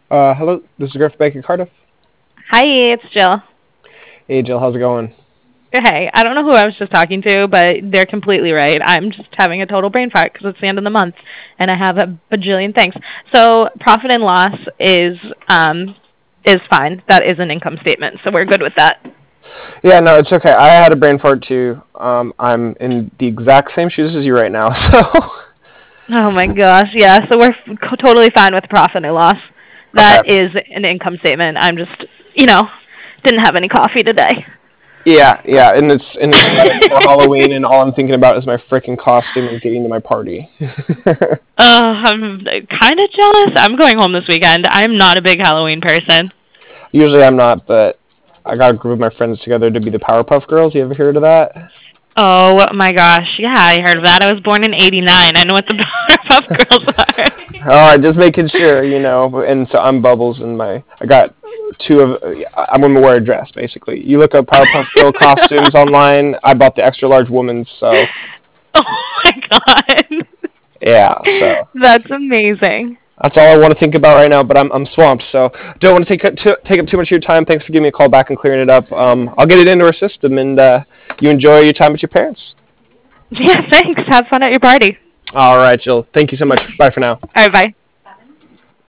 Hello, this is Griff back in Cardiff. Hi, it's Jill. Hey Jill, how's it going? Hey, I don't know who I was just talking to, but they're completely right. I'm just having a total brain fart because it's the end of the month, and I have a bajillion things. So profit and loss is fine. That is an income statement, so we're good with that. Yeah, no, it's okay. I had a brain fart too. I'm in the exact same shoes as you right now, so Oh my gosh, yeah. So we're totally fine with profit and loss. okay. That is an income statement. I'm just, you know, didn't have any coffee today. Yeah, and it's right before Halloween, and all I'm thinking about is my freaking costume and getting to my party. I'm kind of jealous. I'm going home this weekend. I'm not a big Halloween person. Usually I'm not, but I got a group of my friends together to be the Powerpuff Girls. You ever heard of that? Oh my gosh. Yeah, I heard of that. I was born in '89. I know what the Powerpuff Girls are. All right, just making sure, you know. And so I'm Bubbles, and I got two of. I'm gonna wear a dress, basically. You look up Powerpuff Girl costumes online. I bought the extra large woman's, so Oh my god. yeah. So That's amazing. that's all I want to think about right now. But I'm swamped, so don't want to take up too much of your time. Thanks for giving me a call back and clearing it up. I'll get it into our system, and you enjoy your time with your parents. Yeah, thanks. Have fun at your party. All right, Jill. Thank you so much. Bye for now. All right, bye.